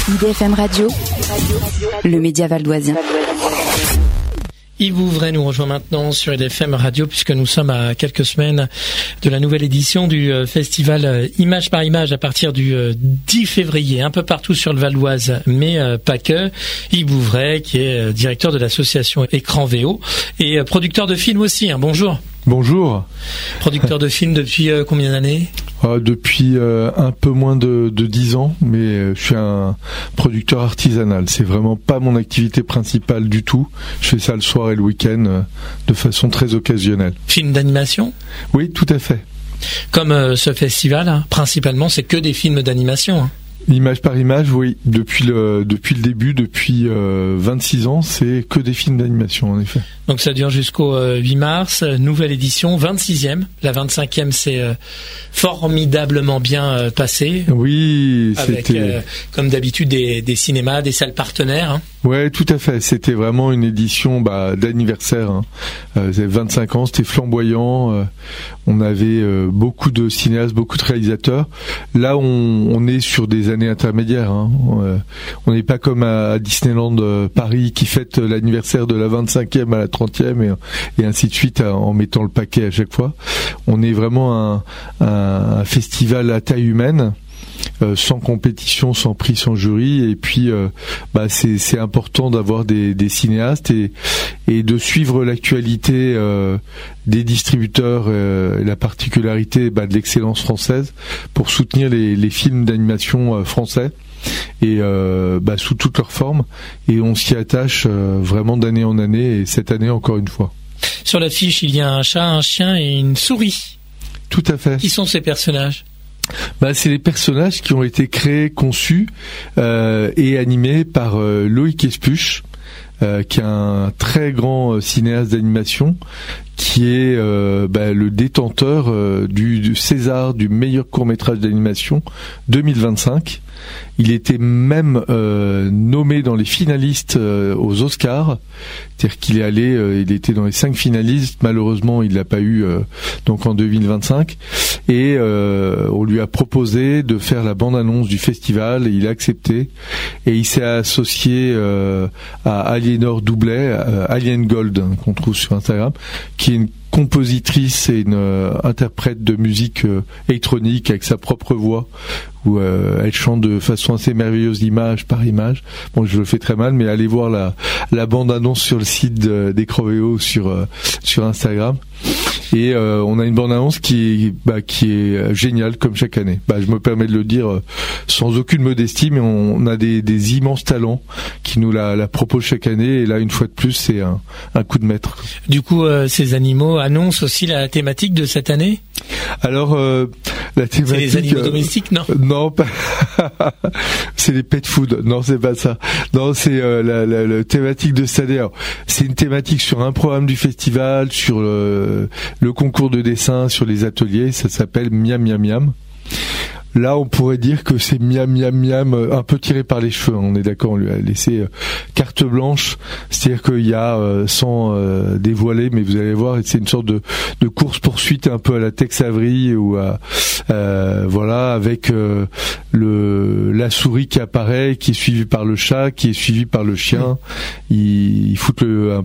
IDFM Radio, le média valdoisien. Yves Vouvray nous rejoint maintenant sur IDFM Radio puisque nous sommes à quelques semaines de la nouvelle édition du festival Image par Image à partir du 10 février, un peu partout sur le Val d'Oise, mais pas que. Yves Vouvray qui est directeur de l'association Écran VO et producteur de films aussi. Bonjour. Bonjour. Producteur de films depuis combien d'années ? Depuis un peu moins de 10 ans, mais je suis un producteur artisanal. C'est vraiment pas mon activité principale du tout. Je fais ça le soir et le week-end de façon très occasionnelle. Films d'animation ? Oui, tout à fait. Comme ce festival, principalement, c'est que des films d'animation. Image par image, oui. Depuis le début, depuis 26 ans, c'est que des films d'animation, en effet. Donc ça dure jusqu'au 8 mars, nouvelle édition, 26e. La 25e, c'est formidablement bien passé. Oui, c'était... Avec, comme d'habitude, des cinémas, des salles partenaires. Ouais, tout à fait. C'était vraiment une édition d'anniversaire. 25 ans, c'était flamboyant. On avait beaucoup de cinéastes, beaucoup de réalisateurs. Là, on est sur des années intermédiaires. On n'est pas comme à Disneyland Paris qui fête l'anniversaire de la 25e à la 30e et ainsi de suite en mettant le paquet à chaque fois. On est vraiment un festival à taille humaine. Sans compétition, sans prix, sans jury, et puis c'est important d'avoir des cinéastes et de suivre l'actualité des distributeurs et la particularité de l'excellence française pour soutenir les films d'animation français et sous toutes leurs formes, et on s'y attache vraiment d'année en année, et cette année encore une fois. Sur l'affiche, il y a un chat, un chien et une souris. Tout à fait. Qui sont ces personnages ? C'est les personnages qui ont été créés, conçus et animés par Loïc Espuche, qui est un très grand cinéaste d'animation, qui est le détenteur du César du meilleur court-métrage d'animation 2025. Il était même nommé dans les finalistes aux Oscars, c'est-à-dire qu'il est allé, il était dans les 5 finalistes. Malheureusement, il l'a pas eu donc en 2025. Et on lui a proposé de faire la bande-annonce du festival, et il a accepté. Et il s'est associé à Aliénor Doublet, Alien Gold, qu'on trouve sur Instagram, qui est une compositrice et une interprète de musique électronique avec sa propre voix, où elle chante de façon assez merveilleuse, image par image. Bon, je le fais très mal, mais allez voir la bande-annonce sur le site d'Écran VO sur Instagram. Et on a une bande-annonce qui est géniale comme chaque année. Je me permets de le dire sans aucune modestie, mais on a des immenses talents qui nous la proposent chaque année, et là, une fois de plus, c'est un coup de maître. Du coup, ces animaux annoncent aussi la thématique de cette année ? Alors, la thématique... C'est les animaux domestiques, non ? Non, pas... c'est les pet food. Non, c'est pas ça. Non, c'est la thématique de cette année. Alors, c'est une thématique sur un programme du festival, sur le concours de dessin, sur les ateliers. Ça s'appelle Miam Miam Miam. Là, on pourrait dire que c'est miam miam miam, un peu tiré par les cheveux. On est d'accord, on lui a laissé carte blanche. C'est-à-dire qu'il y a, sans dévoiler, mais vous allez voir, c'est une sorte de course-poursuite un peu à la Tex Avery, ou avec la souris qui apparaît, qui est suivie par le chat, qui est suivie par le chien. Ils foutent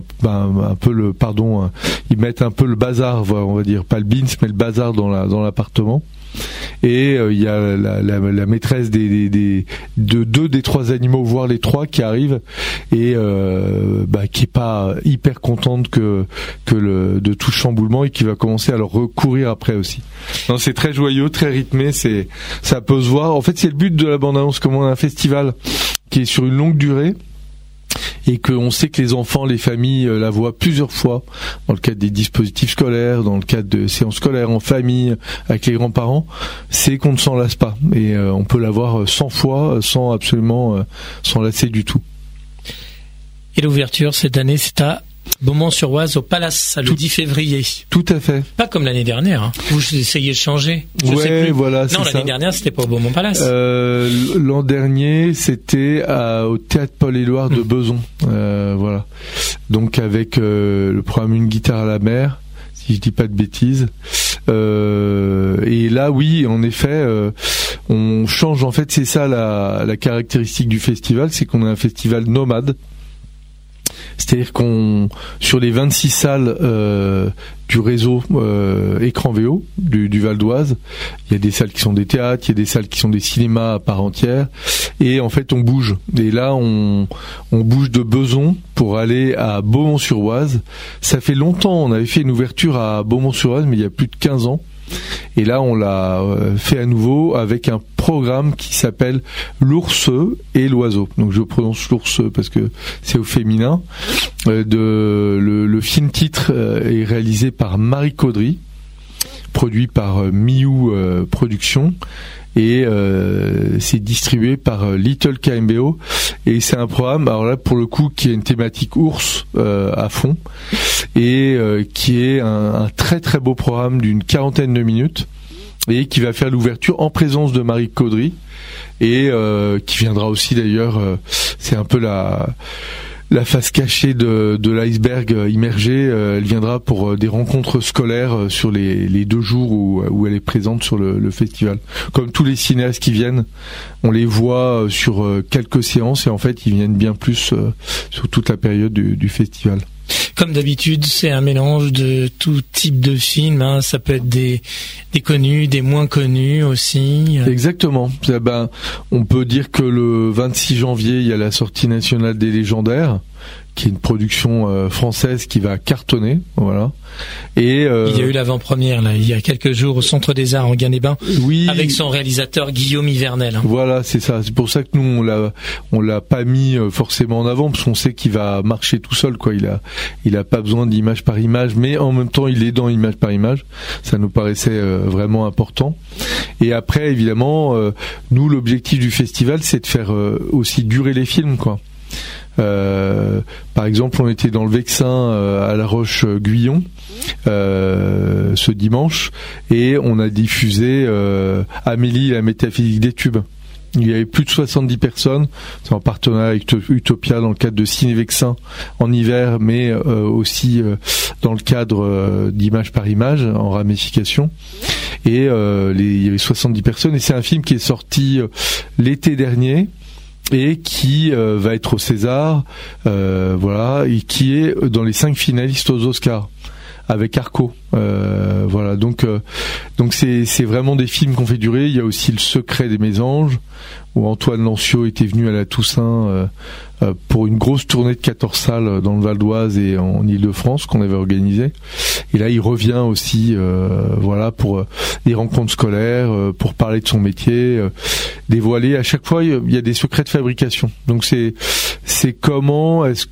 ils mettent un peu le bazar, on va dire, pas le bins, mais le bazar dans l'appartement. Et il y a la maîtresse de 2 des 3 animaux, voire les 3, qui arrivent, et qui est pas hyper contente de tout chamboulement, et qui va commencer à leur recourir après aussi. Non, c'est très joyeux, très rythmé, ça peut se voir. En fait, c'est le but de la bande-annonce, comme on a un festival qui est sur une longue durée, et qu'on sait que les enfants, les familles la voient plusieurs fois dans le cadre des dispositifs scolaires, dans le cadre de séances scolaires en famille, avec les grands-parents, c'est qu'on ne s'en lasse pas. Et on peut la voir 100 fois sans s'en lasser du tout. Et l'ouverture cette année, c'est à Beaumont-sur-Oise, au Palace, le 10 février. Tout à fait. Pas comme l'année dernière. Vous essayez de changer. Voilà. Non, l'année dernière, c'était pas au Beaumont-Palace. L'an dernier, c'était au Théâtre Paul-Éluard de Besançon. Voilà. Donc avec le programme Une guitare à la mer, si je dis pas de bêtises. Et là, oui, en effet, on change. En fait, c'est ça la caractéristique du festival, c'est qu'on est un festival nomade. C'est-à-dire sur les 26 salles du réseau Écran VO du Val d'Oise, il y a des salles qui sont des théâtres, il y a des salles qui sont des cinémas à part entière, et en fait on bouge. Et là on bouge de Besançon pour aller à Beaumont-sur-Oise. Ça fait longtemps, on avait fait une ouverture à Beaumont-sur-Oise, mais il y a plus de 15 ans. Et là, on l'a fait à nouveau avec un programme qui s'appelle l'ours et l'oiseau. Donc je prononce l'ours parce que c'est au féminin. Le film titre est réalisé par Marie Caudry, produit par Miou Productions. Et c'est distribué par Little KMBO, et c'est un programme, alors là pour le coup, qui a une thématique ours à fond, et qui est un très très beau programme d'une 40aine de minutes, et qui va faire l'ouverture en présence de Marie Caudry, et qui viendra aussi d'ailleurs, c'est un peu la face cachée de l'iceberg immergé. Elle viendra pour des rencontres scolaires sur les 2 jours où elle est présente sur le festival. Comme tous les cinéastes qui viennent, on les voit sur quelques séances, et en fait ils viennent bien plus sur toute la période du festival. Comme d'habitude, c'est un mélange de tout type de films, hein. Ça peut être des connus, des moins connus aussi. Exactement. On peut dire que le 26 janvier, il y a la sortie nationale des Légendaires, qui est une production française qui va cartonner, voilà. Et il y a eu l'avant-première là, il y a quelques jours au Centre des Arts en Ganet-Bain, oui, avec son réalisateur Guillaume Yvernel. Voilà, c'est ça. C'est pour ça que nous on l'a pas mis forcément en avant, parce qu'on sait qu'il va marcher tout seul, quoi. Il a pas besoin d'image par image, mais en même temps il est dans image par image. Ça nous paraissait vraiment important. Et après, évidemment, nous, l'objectif du festival, c'est de faire aussi durer les films, quoi. Par exemple, on était dans le Vexin à La Roche-Guyon ce dimanche, et on a diffusé Amélie et la métaphysique des tubes. Il y avait plus de 70 personnes, c'est en partenariat avec Utopia dans le cadre de Ciné Vexin en hiver, mais aussi dans le cadre d'image par image en ramification. Et il y avait 70 personnes, et c'est un film qui est sorti l'été dernier, et qui va être au César, voilà, et qui est dans les 5 finalistes aux Oscars avec Arco, voilà. Donc c'est vraiment des films qu'on fait durer. Il y a aussi Le Secret des Mésanges, où Antoine Lancio était venu à la Toussaint pour une grosse tournée de 14 salles dans le Val d'Oise et en Île-de-France qu'on avait organisée. Et là, il revient aussi, voilà, pour des rencontres scolaires, pour parler de son métier, dévoiler. À chaque fois, il y a des secrets de fabrication. Donc c'est comment est-ce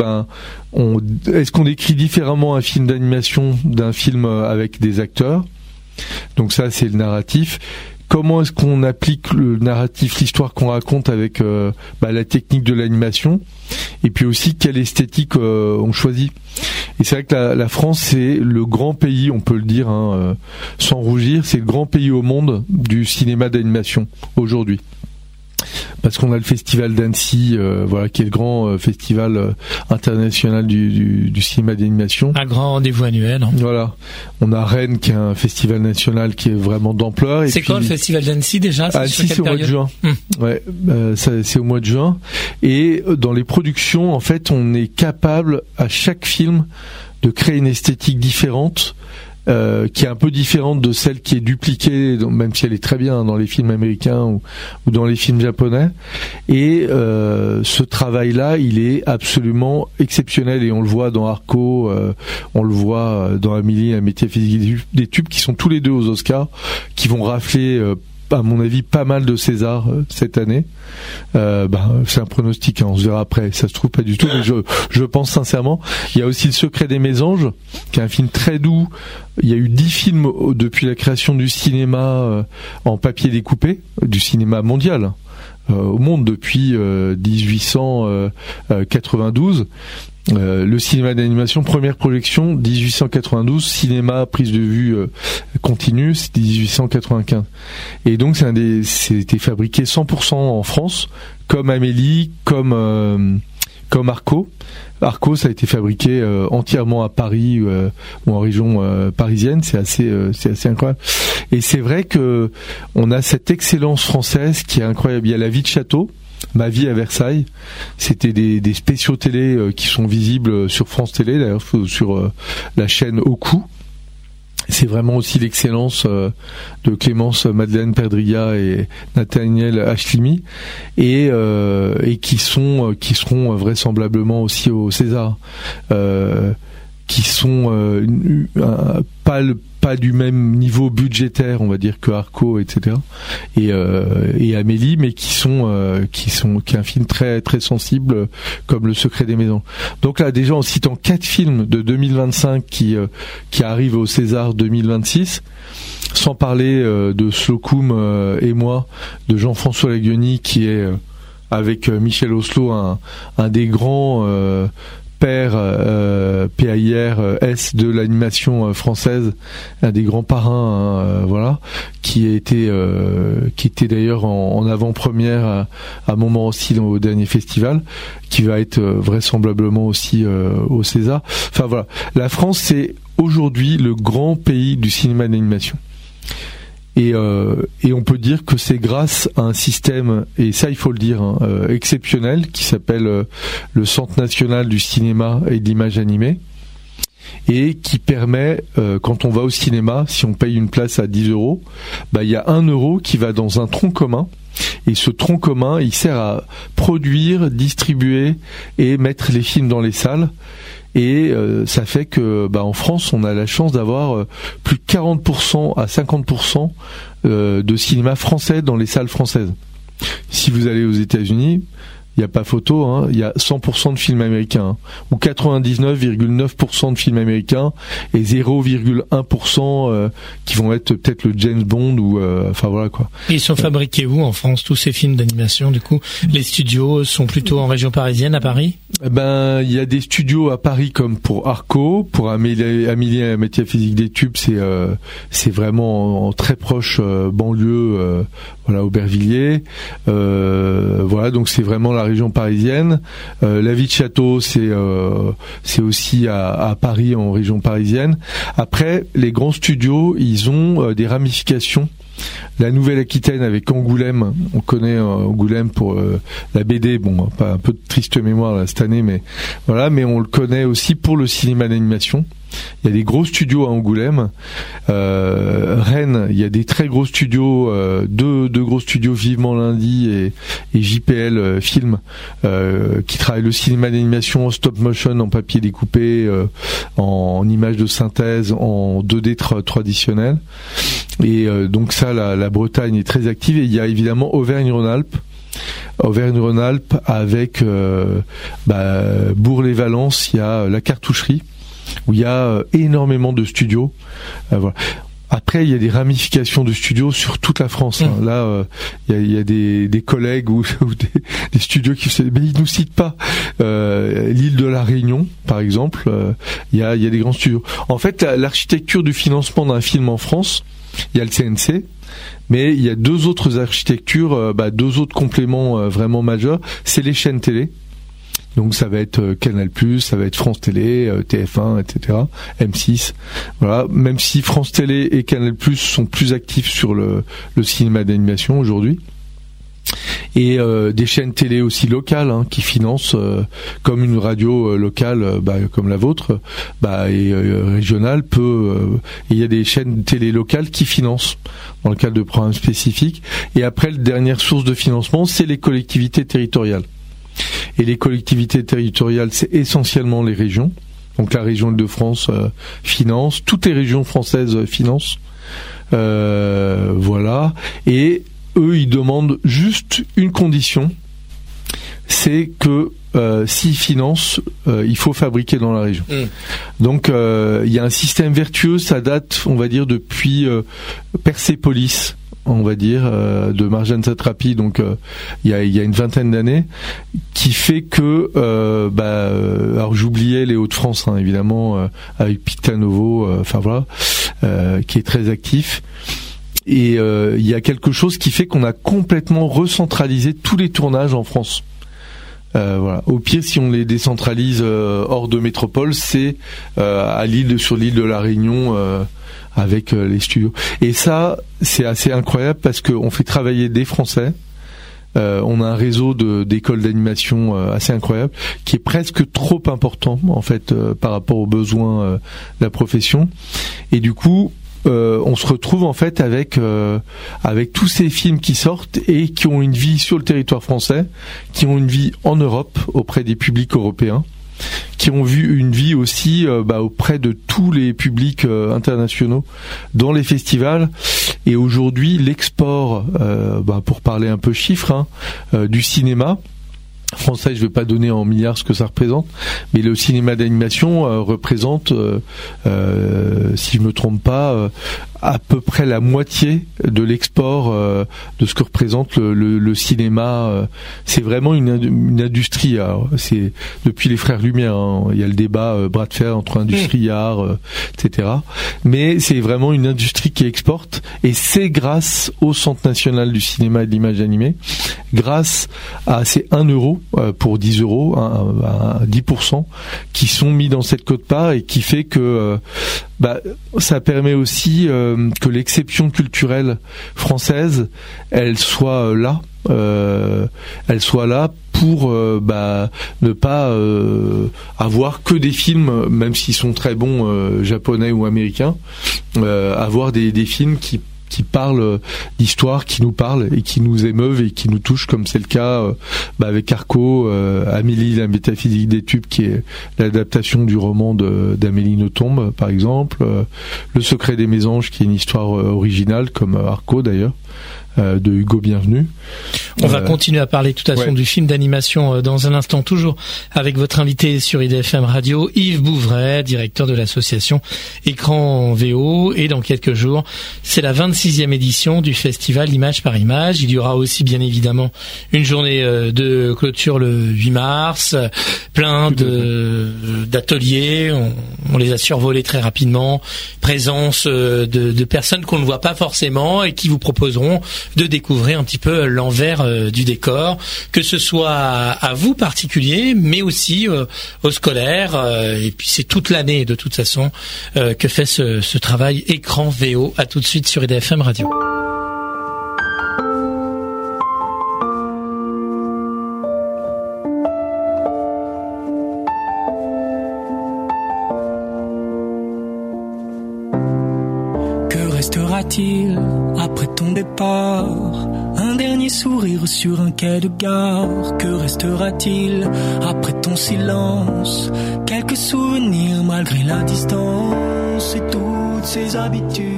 qu'on écrit différemment un film d'animation d'un film avec des acteurs. Donc ça, c'est le narratif. Comment est-ce qu'on applique le narratif, l'histoire qu'on raconte avec la technique de l'animation, et puis aussi quelle esthétique on choisit. Et c'est vrai que la France, c'est le grand pays, on peut le dire sans rougir, c'est le grand pays au monde du cinéma d'animation aujourd'hui. Parce qu'on a le festival d'Annecy, voilà, qui est le grand festival international du cinéma d'animation. Un grand rendez-vous annuel. Voilà. On a Rennes, qui est un festival national qui est vraiment d'ampleur. C'est quand le festival d'Annecy déjà? Annecy, c'est au mois de juin. Ouais, c'est au mois de juin. Et dans les productions, en fait, on est capable à chaque film de créer une esthétique différente. Qui est un peu différente de celle qui est dupliquée, même si elle est très bien dans les films américains ou dans les films japonais. Et ce travail-là, il est absolument exceptionnel, et on le voit dans Arco, on le voit dans Amélie et la métaphysique des tubes, qui sont tous les deux aux Oscars, qui vont rafler à mon avis pas mal de César cette année. C'est un pronostic, on se verra après, ça se trouve pas du tout, mais je pense sincèrement. Il y a aussi Le Secret des Mésanges, qui est un film très doux. Il y a eu 10 films depuis la création du cinéma en papier découpé, du cinéma mondial au monde depuis 1892. Le cinéma d'animation, première projection 1892, cinéma prise de vue continue, c'est 1895. Et donc c'était fabriqué 100% en France, comme Amélie, comme comme Arco. Arco, ça a été fabriqué entièrement à Paris ou en région parisienne. C'est assez incroyable. Et c'est vrai que on a cette excellence française qui est incroyable. Il y a La vie de château, Ma vie à Versailles. C'était des spéciaux télé qui sont visibles sur France Télé, d'ailleurs sur la chaîne Au Cou. C'est vraiment aussi l'excellence de Clémence Madeleine Perdria et Nathaniel Achlimi et qui seront vraisemblablement aussi au César, qui sont pas du même niveau budgétaire, on va dire, que Arco, etc. et Amélie, mais qui est un film très très sensible, comme Le secret des maisons. Donc là, déjà en citant 4 films de 2025 qui arrivent au César 2026, sans parler de Slocum et moi, de Jean-François Laguioni, qui est avec Michel Oslo un des grands père PAIR-S de l'animation française, un des grands parrains, voilà, qui était d'ailleurs en avant-première à Montmorency au dernier festival, qui va être vraisemblablement aussi au César. Enfin voilà, la France, c'est aujourd'hui le grand pays du cinéma d'animation. Et on peut dire que c'est grâce à un système, et ça il faut le dire, exceptionnel, qui s'appelle le Centre national du cinéma et de l'image animée, et qui permet, quand on va au cinéma, si on paye une place à 10 €, il y a 1 € qui va dans un tronc commun. Et ce tronc commun, il sert à produire, distribuer et mettre les films dans les salles. Et ça fait que en France, on a la chance d'avoir plus de 40% à 50% de cinéma français dans les salles françaises. Si vous allez aux États-Unis, il n'y a pas photo, il y a 100% de films américains, ou 99,9% de films américains, et 0,1% qui vont être peut-être le James Bond, ou enfin voilà quoi. Et ils sont fabriqués où en France, tous ces films d'animation? Du coup, les studios sont plutôt en région parisienne, à Paris? Il y a des studios à Paris comme pour Arco, pour Amélie et métier physique des tubes, c'est vraiment en très proche banlieue, voilà, Aubervilliers, voilà, donc c'est vraiment la région parisienne. La vie de château, c'est aussi à Paris, en région parisienne. Après, les grands studios, ils ont des ramifications. La Nouvelle-Aquitaine avec Angoulême, on connaît Angoulême pour la BD, bon, pas un peu de triste mémoire là, cette année, mais voilà, mais on le connaît aussi pour le cinéma d'animation. Il y a des gros studios à Angoulême. Rennes, il y a des très gros studios, deux gros studios, Vivement Lundi et JPL Film, qui travaillent le cinéma d'animation en stop motion, en papier découpé, en images de synthèse, en 2D traditionnel. Et donc ça, la Bretagne est très active. Et il y a évidemment Auvergne-Rhône-Alpes avec Bourg-les-Valences, il y a la Cartoucherie, où il y a énormément de studios. Voilà. Après, il y a des ramifications de studios sur toute la France. Là, il y a des collègues ou des studios mais ils nous citent pas. L'île de la Réunion, par exemple, il y a des grands studios. En fait, l'architecture du financement d'un film en France, il y a le CNC, mais il y a deux autres architectures, deux autres compléments vraiment majeurs. C'est les chaînes télé. Donc ça va être Canal+, ça va être France Télé, TF1, etc., M6. Voilà. Même si France Télé et Canal+ sont plus actifs sur le cinéma d'animation aujourd'hui. Et des chaînes télé aussi locales qui financent, comme une radio locale, comme la vôtre, et régionale il y a des chaînes télé locales qui financent dans le cadre de programmes spécifiques. Et après, la dernière source de financement, c'est les collectivités territoriales. Et les collectivités territoriales, c'est essentiellement les régions. Donc la région Île-de-France finance, toutes les régions françaises financent. Voilà. Et eux, ils demandent juste une condition, c'est que s'ils financent, il faut fabriquer dans la région. Donc il y a un système vertueux, ça date, on va dire, depuis Persépolis, on va dire, de Marjane Satrapi, donc il y a une vingtaine d'années, qui fait que alors j'oubliais les Hauts-de-France, évidemment, avec Pictanovo, enfin voilà, qui est très actif. Et il y a quelque chose qui fait qu'on a complètement recentralisé tous les tournages en France. Voilà. Au pire, si on les décentralise hors de métropole, c'est sur l'île de la Réunion avec les studios. Et ça, c'est assez incroyable parce qu'on fait travailler des Français. On a un réseau d'écoles d'animation assez incroyable, qui est presque trop important en fait par rapport aux besoins de la profession. Et du coup, on se retrouve en fait avec tous ces films qui sortent et qui ont une vie sur le territoire français, qui ont une vie en Europe auprès des publics européens, qui ont vu une vie aussi auprès de tous les publics internationaux dans les festivals. Et aujourd'hui, l'export, pour parler un peu chiffres, du cinéma français, je ne vais pas donner en milliards ce que ça représente, mais le cinéma d'animation représente, si je me trompe pas, à peu près la moitié de l'export de ce que représente le cinéma. C'est vraiment une industrie. Alors, c'est depuis les Frères Lumière, il y a le débat bras de fer entre industrie, art, etc. Mais c'est vraiment une industrie qui exporte, et c'est grâce au Centre national du cinéma et de l'image animée, grâce à ces 1 euro pour 10 euros, à 10%, qui sont mis dans cette quote-part, et qui fait que ça permet aussi que l'exception culturelle française, elle soit là pour ne pas avoir que des films, même s'ils sont très bons, japonais ou américains, avoir des films qui parlent d'histoire, qui nous parlent et qui nous émeuvent et qui nous touchent, comme c'est le cas avec Arco, Amélie la métaphysique des tubes, qui est l'adaptation du roman d'Amélie Nothomb, par exemple, Le secret des mésanges, qui est une histoire originale, comme Arco d'ailleurs, de Hugo Bienvenu. On va continuer à parler de toute façon du film d'animation dans un instant, toujours avec votre invité sur IDFM Radio, Yves Bouvray, directeur de l'association Écran VO. Et dans quelques jours, c'est la 26e édition du festival Image par Image. Il y aura aussi bien évidemment une journée de clôture le 8 mars, plein d'ateliers, on les a survolés très rapidement, présence de personnes qu'on ne voit pas forcément et qui vous proposeront de découvrir un petit peu l'envers du décor, que ce soit à vous particuliers, mais aussi aux scolaires. Et puis c'est toute l'année de toute façon que fait ce travail Écran VO. À tout de suite sur IDFM Radio. Que restera-t-il après ton départ? Un dernier sourire sur un quai de gare. Que restera-t-il après ton silence? Quelques souvenirs malgré la distance et toutes ces habitudes.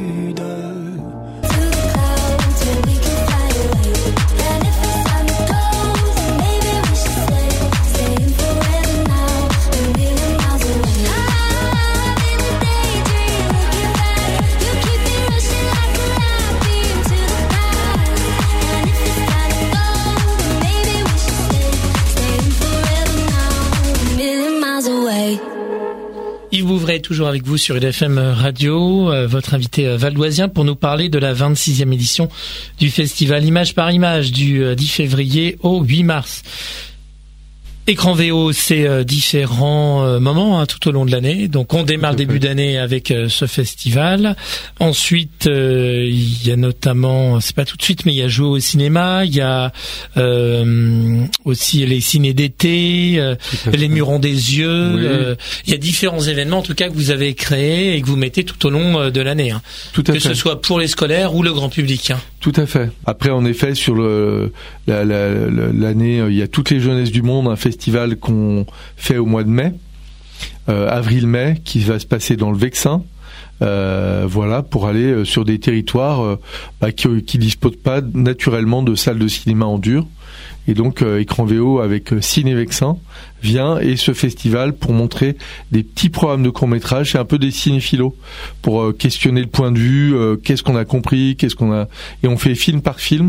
Yves Bouvray, toujours avec vous sur IDFM Radio, votre invité valdoisien, pour nous parler de la 26e édition du festival Image par Image du 10 février au 8 mars. Écran VO, c'est différents moments tout au long de l'année. Donc on démarre le début d'année avec ce festival. Ensuite, il y a notamment, c'est pas tout de suite, mais il y a Jouer au cinéma, il y a aussi les ciné d'été, les Murons des yeux. Il y a différents événements en tout cas que vous avez créés et que vous mettez tout au long de l'année. Que ce soit pour les scolaires ou le grand public. Tout à fait. Après, en effet, sur l'année, il y a toutes les jeunesses du monde, un festival qu'on fait au mois de mai, avril-mai, qui va se passer dans le Vexin. Pour aller sur des territoires qui disposent pas naturellement de salles de cinéma en dur. Et donc Écran VO avec Ciné Vexin vient, et ce festival pour montrer des petits programmes de court-métrage, c'est un peu des cinéphilos, pour questionner le point de vue, qu'est-ce qu'on a compris, et on fait film par film.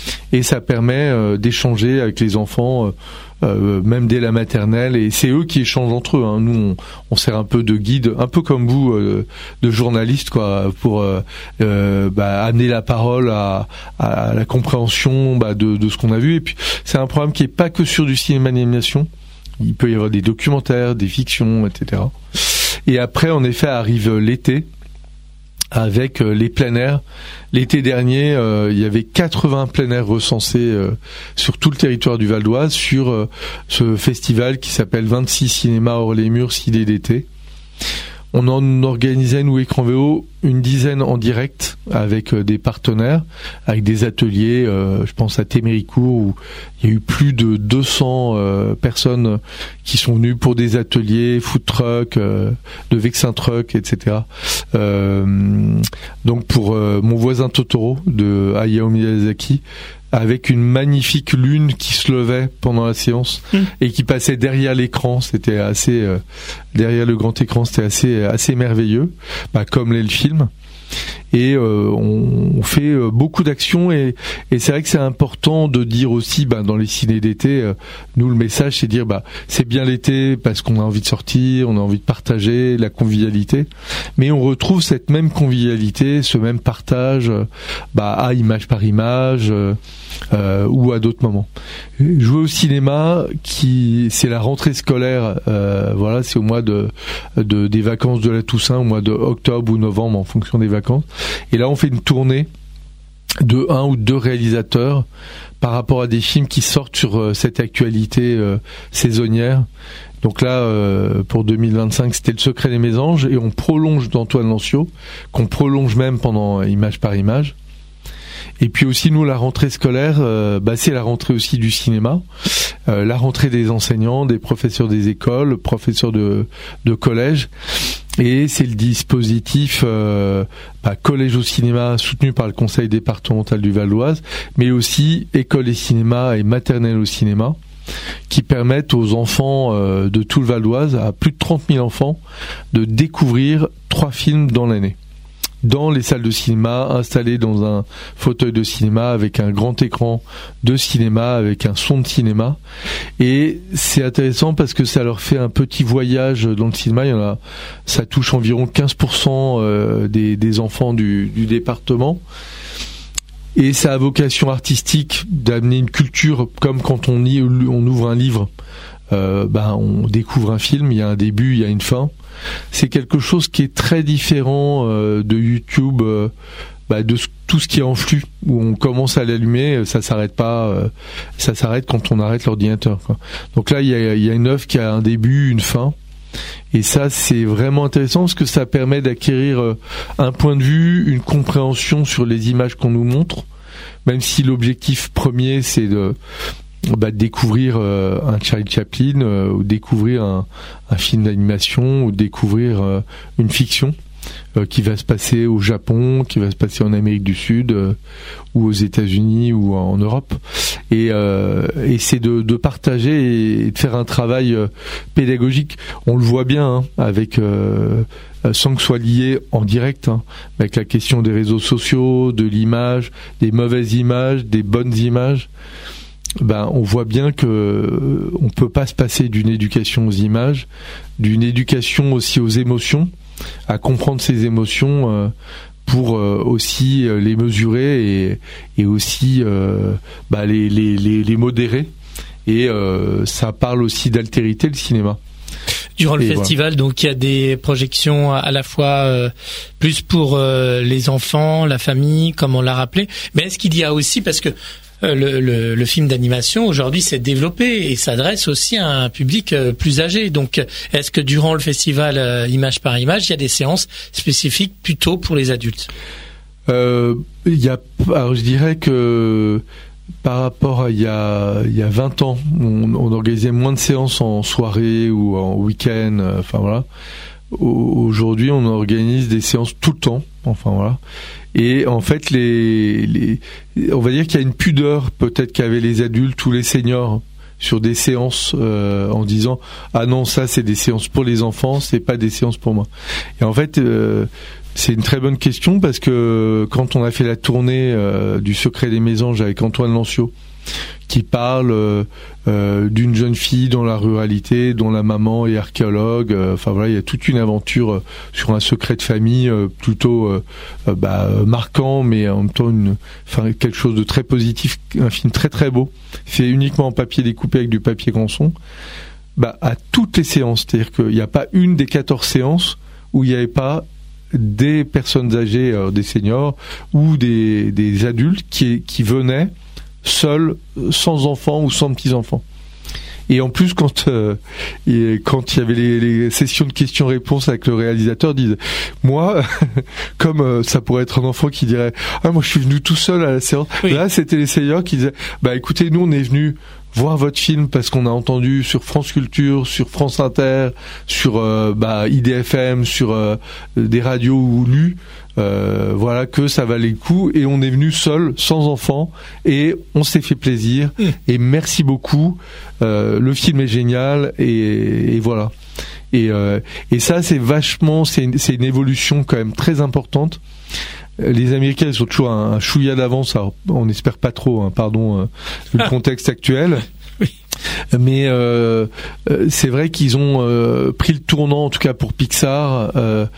et ça permet d'échanger avec les enfants. Même dès la maternelle, et c'est eux qui échangent entre eux. Hein. Nous, on sert un peu de guide, un peu comme vous, de journaliste, quoi, pour amener la parole à la compréhension de ce qu'on a vu. Et puis, c'est un programme qui est pas que sur du cinéma d'animation. Il peut y avoir des documentaires, des fictions, etc. Et après, en effet, arrive l'été, avec les plein air. L'été dernier, il y avait 80 plein air recensés sur tout le territoire du Val d'Oise sur ce festival qui s'appelle 26 cinémas hors les murs, ciné d'été. On en organisait, nous, Écran VO, une dizaine en direct avec des partenaires, avec des ateliers, je pense à Téméricourt, où il y a eu plus de 200 personnes qui sont venues pour des ateliers, food truck, de Vexin Truck, etc. Donc pour Mon voisin Totoro de Hayao Miyazaki, avec une magnifique lune qui se levait pendant la séance et qui passait derrière l'écran. C'était assez derrière le grand écran, c'était assez merveilleux, comme l'est le film. Et on fait beaucoup d'actions, et c'est vrai que c'est important de dire aussi, dans les cinés d'été, nous, le message, c'est de dire c'est bien l'été parce qu'on a envie de sortir, on a envie de partager, la convivialité, mais on retrouve cette même convivialité, ce même partage à Image par Image, ou à d'autres moments. Jouer au cinéma, c'est la rentrée scolaire, voilà, c'est au mois des vacances de la Toussaint, au mois de octobre ou novembre en fonction des vacances. Et là, on fait une tournée de 1 ou 2 réalisateurs par rapport à des films qui sortent sur cette actualité saisonnière. Donc là, pour 2025, c'était Le secret des mésanges, et on prolonge d'Antoine Lancio, qu'on prolonge même pendant Image par Image. Et puis aussi, nous, la rentrée scolaire, c'est la rentrée aussi du cinéma, la rentrée des enseignants, des professeurs des écoles, professeurs de collège. Et c'est le dispositif Collège au cinéma, soutenu par le conseil départemental du Val d'Oise, mais aussi école et cinéma et maternelle au cinéma, qui permettent aux enfants de tout le Val d'Oise, à plus de 30 000 enfants, de découvrir 3 films dans l'année, dans les salles de cinéma, installées dans un fauteuil de cinéma avec un grand écran de cinéma, avec un son de cinéma. Et c'est intéressant parce que ça leur fait un petit voyage dans le cinéma. Ça touche environ 15% des enfants du département. Et ça a vocation artistique d'amener une culture, comme quand on ouvre un livre. On découvre un film, il y a un début, il y a une fin. C'est quelque chose qui est très différent de YouTube, de tout ce qui est en flux, où on commence à l'allumer, ça s'arrête pas, ça s'arrête quand on arrête l'ordinateur, quoi. Donc là, il y a une œuvre qui a un début, une fin, et ça, c'est vraiment intéressant parce que ça permet d'acquérir un point de vue, une compréhension sur les images qu'on nous montre, même si l'objectif premier, c'est de découvrir un Charlie Chaplin, ou découvrir un film d'animation, ou découvrir une fiction qui va se passer au Japon, qui va se passer en Amérique du Sud, ou aux États-Unis, ou en Europe. Et c'est de partager et de faire un travail pédagogique. On le voit bien, avec sans que ce soit lié en direct, avec la question des réseaux sociaux, de l'image, des mauvaises images, des bonnes images. On voit bien que on peut pas se passer d'une éducation aux images, d'une éducation aussi aux émotions, à comprendre ces émotions pour aussi les mesurer et aussi les modérer. Et ça parle aussi d'altérité, le cinéma. Durant le festival, donc il y a des projections à la fois plus pour les enfants, la famille, comme on l'a rappelé, mais est-ce qu'il y a aussi, parce que le film d'animation aujourd'hui s'est développé et s'adresse aussi à un public plus âgé. Donc, est-ce que durant le festival Image par Image, il y a des séances spécifiques plutôt pour les adultes ? Alors, je dirais que par rapport à il y a 20 ans, on organisait moins de séances en soirée ou en week-end. Aujourd'hui, on organise des séances tout le temps. Et en fait, on va dire qu'il y a une pudeur peut-être qu'avaient les adultes ou les seniors sur des séances en disant ah non, ça c'est des séances pour les enfants, c'est pas des séances pour moi. Et en fait c'est une très bonne question parce que quand on a fait la tournée du Secret des Mésanges avec Antoine Lancio, qui parle d'une jeune fille dans la ruralité, dont la maman est archéologue. Enfin voilà, il y a toute une aventure sur un secret de famille plutôt marquant, mais en même temps quelque chose de très positif. Un film très très beau, fait uniquement en papier découpé avec du papier canson. À toutes les séances, c'est-à-dire qu'il n'y a pas une des 14 séances où il n'y avait pas des personnes âgées, des seniors ou des adultes qui venaient seuls, sans enfants ou sans petits-enfants. Et en plus, quand il y avait les sessions de questions-réponses avec le réalisateur, disent moi, comme ça pourrait être un enfant qui dirait moi je suis venu tout seul à la séance. Oui. Là, c'était les seniors qui disaient écoutez, nous on est venus voir votre film parce qu'on a entendu sur France Culture, sur France Inter, sur IDFM, sur des radios ou lu, que ça valait le coup, et on est venu seul, sans enfant, et on s'est fait plaisir. Et merci beaucoup. Le film est génial, et voilà. Et ça, c'est vachement, c'est une évolution quand même très importante. Les Américains, ils sont toujours un chouïa d'avance. Alors, on n'espère pas trop, vu le contexte actuel. Oui. Mais c'est vrai qu'ils ont pris le tournant, en tout cas pour Pixar.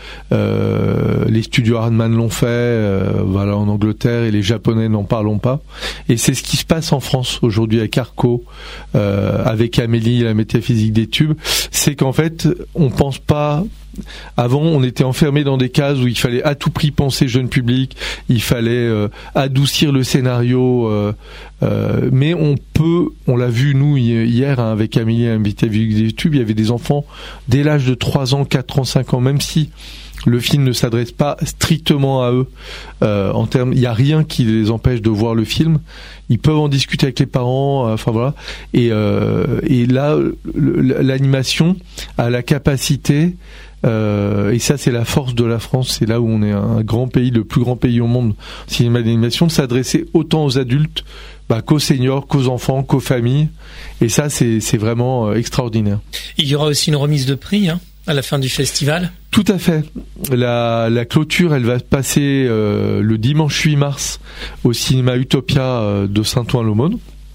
Les studios Hardman l'ont fait, en Angleterre, et les Japonais n'en parlons pas. Et c'est ce qui se passe en France aujourd'hui avec Arco, avec Amélie, la métaphysique des tubes. C'est qu'en fait, on pense pas. Avant, on était enfermé dans des cases où il fallait à tout prix penser jeune public, il fallait adoucir le scénario, mais on l'a vu nous hier avec Amélie, invité avec YouTube, il y avait des enfants dès l'âge de 3 ans, 4 ans, 5 ans, même si le film ne s'adresse pas strictement à eux. Il n'y a rien qui les empêche de voir le film. Ils peuvent en discuter avec les parents. Et là, l'animation a la capacité. Et ça, c'est la force de la France. C'est là où on est un grand pays, le plus grand pays au monde, cinéma d'animation, de s'adresser autant aux adultes qu'aux seniors, qu'aux enfants, qu'aux familles. Et ça, c'est vraiment extraordinaire. Il y aura aussi une remise de prix à la fin du festival. Tout à fait. La clôture, elle va se passer le dimanche 8 mars au cinéma Utopia de Saint-Ouen-l'Aumône.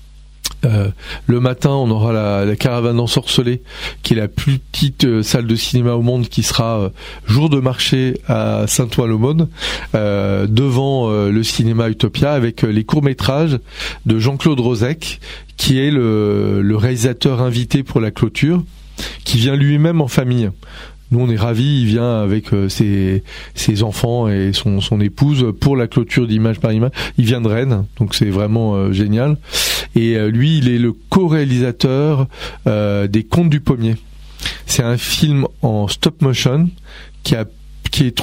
Le matin, on aura la Caravane ensorcelée, qui est la plus petite salle de cinéma au monde, qui sera jour de marché à Saint-Ouen-l'Aumône, devant le cinéma Utopia, avec les courts-métrages de Jean-Claude Rozek, qui est le réalisateur invité pour la clôture, qui vient lui-même en famille. Nous, on est ravis, il vient avec ses enfants et son épouse pour la clôture d'Image par Image. Il vient de Rennes, donc c'est vraiment génial. Et lui, il est le co-réalisateur des Contes du Pommier. C'est un film en stop motion qui est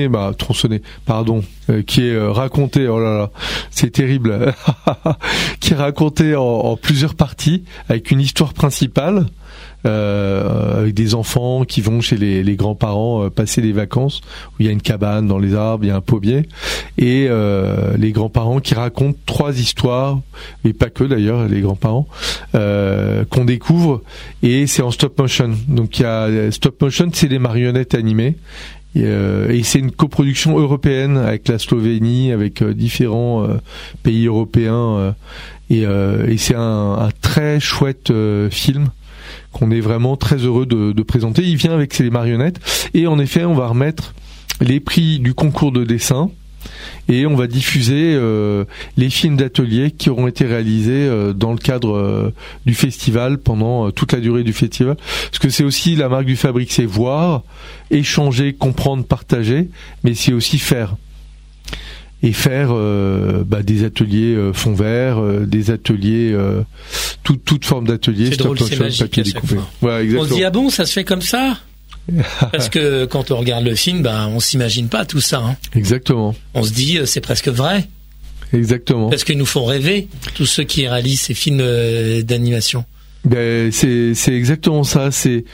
qui est raconté, oh là là, c'est terrible, qui est raconté en plusieurs parties, avec une histoire principale, avec des enfants qui vont chez les grands-parents passer des vacances, où il y a une cabane dans les arbres, il y a un pommier, et les grands-parents qui racontent 3 histoires, et pas que d'ailleurs, les grands-parents, qu'on découvre, et c'est en stop motion. Donc il y a stop motion, c'est des marionnettes animées. Et c'est une coproduction européenne avec la Slovénie, avec différents pays européens, et c'est un très chouette film qu'on est vraiment très heureux de présenter. Il vient avec ses marionnettes, et en effet on va remettre les prix du concours de dessin, et on va diffuser les films d'atelier qui auront été réalisés dans le cadre du festival pendant toute la durée du festival, parce que c'est aussi la marque du fabrique, c'est voir, échanger, comprendre, partager, mais c'est aussi faire. Et faire des ateliers fond vert, des ateliers, toute forme d'atelier, stop motion, papier découpé. Voilà, exactement. On se dit ah bon, ça se fait comme ça? Parce que quand on regarde le film, on s'imagine pas tout ça. Exactement. On se dit c'est presque vrai. Exactement. Parce qu'ils nous font rêver, tous ceux qui réalisent ces films d'animation. C'est exactement ça.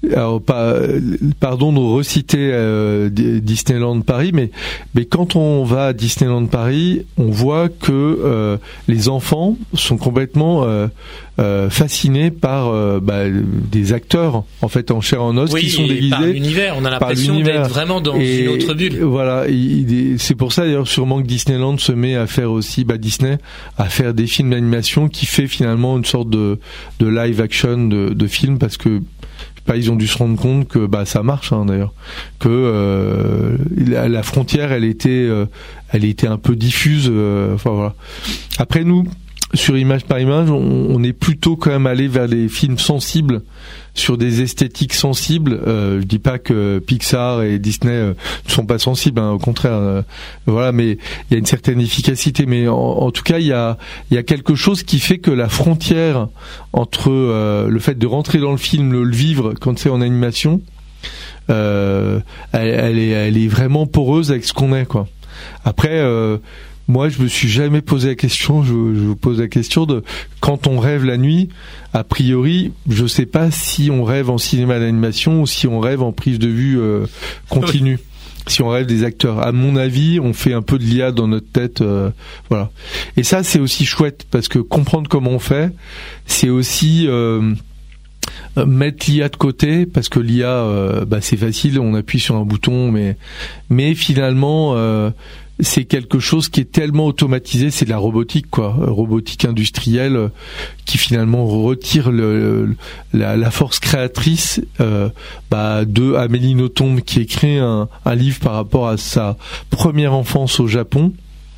alors pardon de reciter Disneyland Paris, mais quand on va à Disneyland Paris, on voit que les enfants sont complètement fascinés par des acteurs en fait en chair et en os qui sont déguisés par l'univers. On a l'impression d'être vraiment dans une autre bulle. Voilà, c'est pour ça d'ailleurs sûrement que Disneyland se met à faire aussi Disney à faire des films d'animation qui fait finalement une sorte de live action de film, parce que ils ont dû se rendre compte que ça marche d'ailleurs, que la frontière elle était un peu diffuse. Voilà. Après nous, sur Image par Image, on est plutôt quand même allé vers des films sensibles, sur des esthétiques sensibles. Je dis pas que Pixar et Disney ne sont pas sensibles, au contraire. Voilà, mais il y a une certaine efficacité. Mais en tout cas, il y a quelque chose qui fait que la frontière entre le fait de rentrer dans le film, le vivre quand c'est en animation, elle est vraiment poreuse avec ce qu'on est, quoi. Après. Moi, je me suis jamais posé la question. Je vous pose la question de quand on rêve la nuit. A priori, je sais pas si on rêve en cinéma d'animation ou si on rêve en prise de vue continue. Si on rêve des acteurs. À mon avis, on fait un peu de l'IA dans notre tête. Voilà. Et ça, c'est aussi chouette parce que comprendre comment on fait, c'est aussi mettre l'IA de côté, parce que l'IA, c'est facile. On appuie sur un bouton, mais finalement. C'est quelque chose qui est tellement automatisé, c'est de la robotique, quoi, robotique industrielle, qui finalement retire la force créatrice de Amélie Nothomb, qui écrit un livre par rapport à sa première enfance au Japon.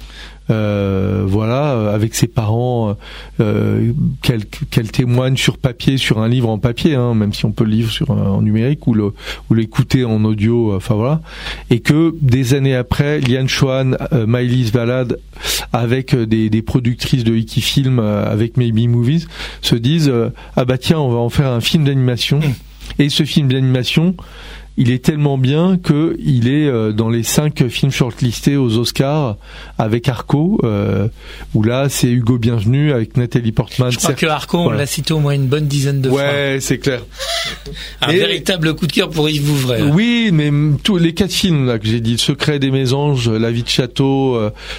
Avec ses parents qu'elle témoigne sur papier, sur un livre en papier, même si on peut le lire en numérique ou l'écouter en audio, et que des années après, Liane Chouhan, Maëlys Valade, avec des productrices de Wikifilm, avec Maybe Movies, se disent tiens, on va en faire un film d'animation. Et ce film d'animation, il est tellement bien que il est dans les 5 films shortlistés aux Oscars avec Arco, où là c'est Hugo Bienvenu avec Nathalie Portman. Je crois que Arco, on l'a cité au moins une bonne dizaine de fois. Ouais, c'est clair. Véritable coup de cœur pour Yves Vouvray. Oui, mais tous les 4 films là que j'ai dit, Le Secret des Mésanges, La vie de château,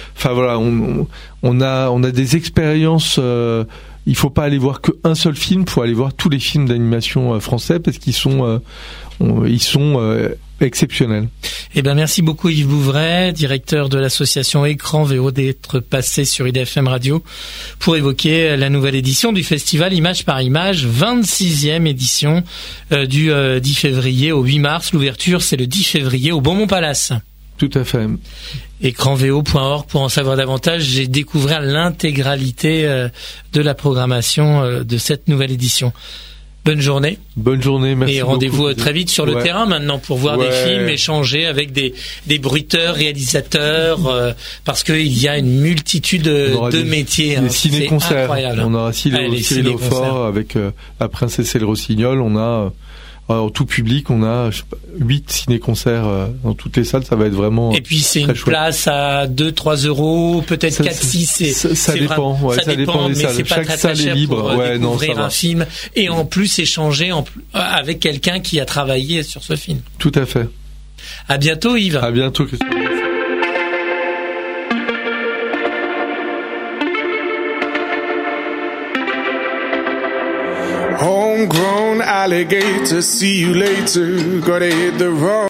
on a des expériences. Il faut pas aller voir qu'un seul film, il faut aller voir tous les films d'animation français parce qu'ils sont exceptionnels. Merci beaucoup Yves Vouvray, directeur de l'association Écran VO, d'être passé sur IDFM Radio pour évoquer la nouvelle édition du festival Image par Image, 26e édition du 10 février au 8 mars. L'ouverture, c'est le 10 février au Beaumont Palace. Tout à fait. Écranvo.org pour en savoir davantage. J'ai découvert l'intégralité de la programmation de cette nouvelle édition. Bonne journée. Bonne journée, merci. Et rendez-vous beaucoup. Très vite sur le terrain maintenant pour voir des films, échanger avec des bruiteurs, réalisateurs, parce qu'il y a une multitude de métiers. Des ciné-concerts. Incroyable. On aura Cyril Aufort avec La Princesse et le Rossignol. On a en tout public, on a 8 ciné-concerts dans toutes les salles, ça va être vraiment. Et puis c'est une place à 2-3 euros, peut-être 4-6. Ça dépend, ça dépend des salles. C'est pas Chaque très, salle très cher est libre. pour découvrir un film et en plus échanger avec quelqu'un qui a travaillé sur ce film. Tout à fait. À bientôt Yves. À bientôt Christophe. Homegrown alligator, see you later, gotta hit the road.